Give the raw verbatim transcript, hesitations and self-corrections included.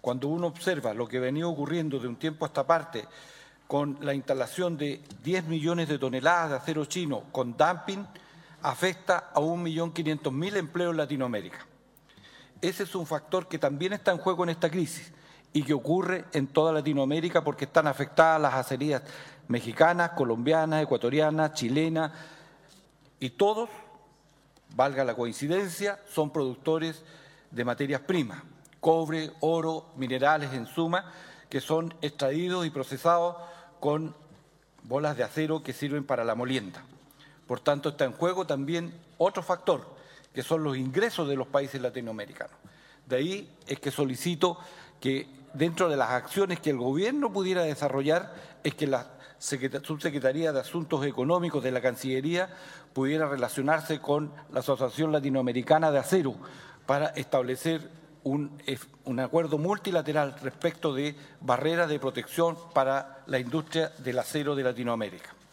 cuando uno observa lo que venía ocurriendo de un tiempo a esta parte con la instalación de diez millones de toneladas de acero chino con dumping, afecta a un millón quinientos mil empleos en Latinoamérica. Ese es un factor que también está en juego en esta crisis y que ocurre en toda Latinoamérica porque están afectadas las acerías mexicanas, colombianas, ecuatorianas, chilenas y todos, valga la coincidencia, son productores de materias primas, cobre, oro, minerales en suma, que son extraídos y procesados con bolas de acero que sirven para la molienda. Por tanto, está en juego también otro factor, que son los ingresos de los países latinoamericanos. De ahí es que solicito que dentro de las acciones que el Gobierno pudiera desarrollar es que la Subsecretaría de Asuntos Económicos de la Cancillería pudiera relacionarse con la Asociación Latinoamericana de Acero para establecer un, un acuerdo multilateral respecto de barreras de protección para la industria del acero de Latinoamérica.